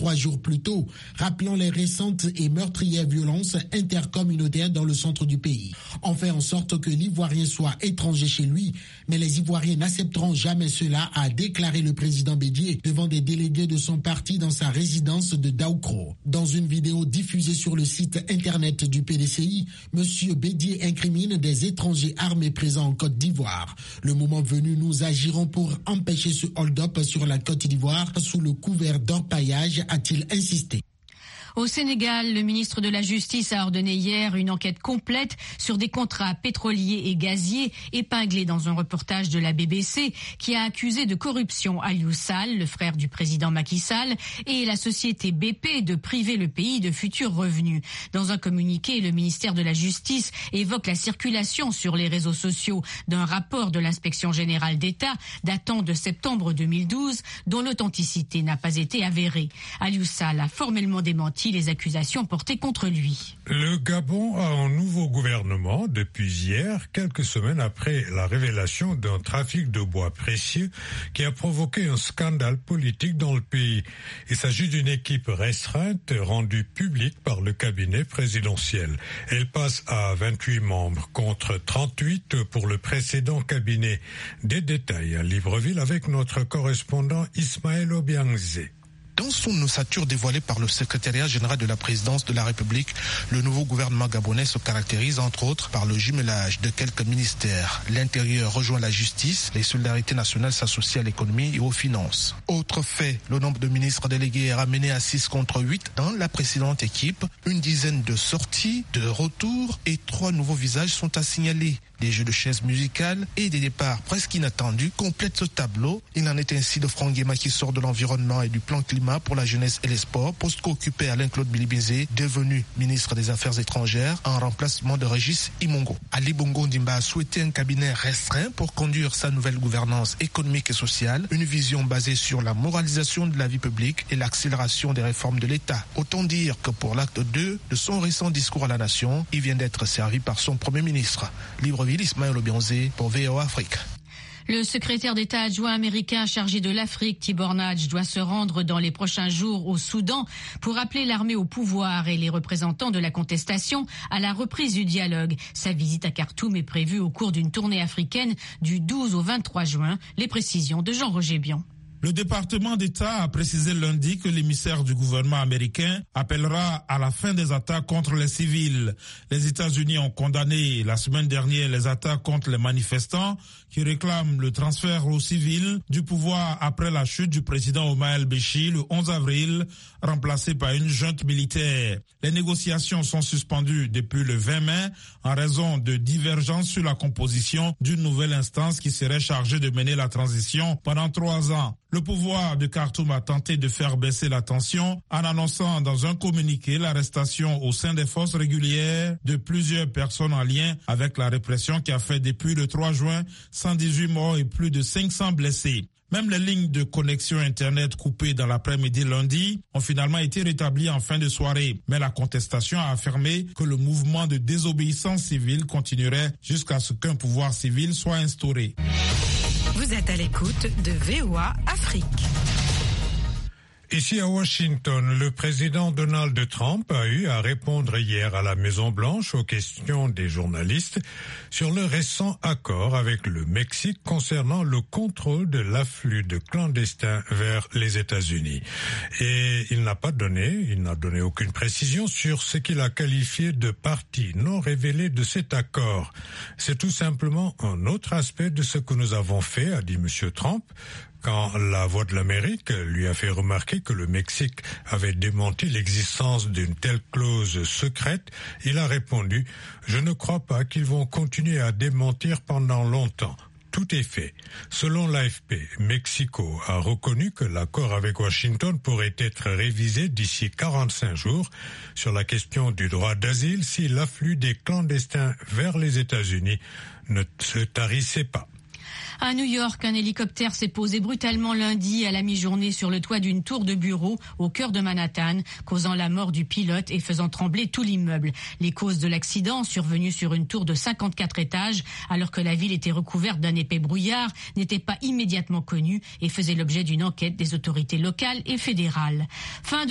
3 jours plus tôt, rappelant les récentes et meurtrières violences intercommunautaires dans le centre du pays. On fait en sorte que l'Ivoirien soit étranger chez lui, mais les Ivoiriens n'accepteront jamais cela, a déclaré le président Bédié devant des délégués de son parti dans sa résidence de Daoukro. Dans une vidéo diffusée sur le site internet du PDCI, M. Bédié incrimine des étrangers armés présents en Côte d'Ivoire. Le moment venu, nous agirons pour empêcher ce hold-up sur la Côte d'Ivoire sous le couvert d'orpaillage, a-t-il insisté. Au Sénégal, le ministre de la Justice a ordonné hier une enquête complète sur des contrats pétroliers et gaziers épinglés dans un reportage de la BBC qui a accusé de corruption Aliou Sall, le frère du président Macky Sall, et la société BP de priver le pays de futurs revenus. Dans un communiqué, le ministère de la Justice évoque la circulation sur les réseaux sociaux d'un rapport de l'inspection générale d'État datant de septembre 2012 dont l'authenticité n'a pas été avérée. Aliou Sall a formellement démenti les accusations portées contre lui. Le Gabon a un nouveau gouvernement depuis hier, quelques semaines après la révélation d'un trafic de bois précieux qui a provoqué un scandale politique dans le pays. Il s'agit d'une équipe restreinte rendue publique par le cabinet présidentiel. Elle passe à 28 membres contre 38 pour le précédent cabinet. Des détails à Libreville avec notre correspondant Ismaël Obiangzé. Dans son ossature dévoilée par le secrétariat général de la présidence de la République, le nouveau gouvernement gabonais se caractérise entre autres par le jumelage de quelques ministères. L'intérieur rejoint la justice, les solidarités nationales s'associent à l'économie et aux finances. Autre fait, le nombre de ministres délégués est ramené à 6 contre 8 dans la précédente équipe. Une dizaine de sorties, de retours et 3 nouveaux visages sont à signaler. Des jeux de chaises musicales et des départs presque inattendus complètent ce tableau. Il en est ainsi de Franck Guéma qui sort de l'environnement et du plan climat pour la jeunesse et les sports, poste qu'occupait Alain-Claude Bilibézé, devenu ministre des Affaires étrangères en remplacement de Régis Imongo. Ali Bongo Ndimba a souhaité un cabinet restreint pour conduire sa nouvelle gouvernance économique et sociale, une vision basée sur la moralisation de la vie publique et l'accélération des réformes de l'État. Autant dire que pour l'acte 2 de son récent discours à la nation, il vient d'être servi par son Premier ministre. Libreville, Ismaël Obiangzé pour VOA Afrique. Le secrétaire d'État adjoint américain chargé de l'Afrique, Tibor Nagy, doit se rendre dans les prochains jours au Soudan pour appeler l'armée au pouvoir et les représentants de la contestation à la reprise du dialogue. Sa visite à Khartoum est prévue au cours d'une tournée africaine du 12 au 23 juin. Les précisions de Jean-Roger Bion. Le département d'État a précisé lundi que l'émissaire du gouvernement américain appellera à la fin des attaques contre les civils. Les États-Unis ont condamné la semaine dernière les attaques contre les manifestants qui réclament le transfert aux civils du pouvoir après la chute du président Omar el-Béchir le 11 avril, remplacé par une junte militaire. Les négociations sont suspendues depuis le 20 mai en raison de divergences sur la composition d'une nouvelle instance qui serait chargée de mener la transition pendant 3 ans. Le pouvoir de Khartoum a tenté de faire baisser la tension en annonçant dans un communiqué l'arrestation au sein des forces régulières de plusieurs personnes en lien avec la répression qui a fait depuis le 3 juin 118 morts et plus de 500 blessés. Même les lignes de connexion Internet coupées dans l'après-midi lundi ont finalement été rétablies en fin de soirée. Mais la contestation a affirmé que le mouvement de désobéissance civile continuerait jusqu'à ce qu'un pouvoir civil soit instauré. Vous êtes à l'écoute de VOA Afrique. Ici à Washington, le président Donald Trump a eu à répondre hier à la Maison-Blanche aux questions des journalistes sur le récent accord avec le Mexique concernant le contrôle de l'afflux de clandestins vers les États-Unis. Et il n'a donné aucune précision sur ce qu'il a qualifié de partie non révélée de cet accord. C'est tout simplement un autre aspect de ce que nous avons fait, a dit M. Trump. Quand la Voix de l'Amérique lui a fait remarquer que le Mexique avait démenti l'existence d'une telle clause secrète, il a répondu « Je ne crois pas qu'ils vont continuer à démentir pendant longtemps. Tout est fait. » Selon l'AFP, Mexico a reconnu que l'accord avec Washington pourrait être révisé d'ici 45 jours sur la question du droit d'asile si l'afflux des clandestins vers les États-Unis ne se tarissait pas. À New York, un hélicoptère s'est posé brutalement lundi à la mi-journée sur le toit d'une tour de bureau au cœur de Manhattan, causant la mort du pilote et faisant trembler tout l'immeuble. Les causes de l'accident, survenu sur une tour de 54 étages, alors que la ville était recouverte d'un épais brouillard, n'étaient pas immédiatement connues et faisaient l'objet d'une enquête des autorités locales et fédérales.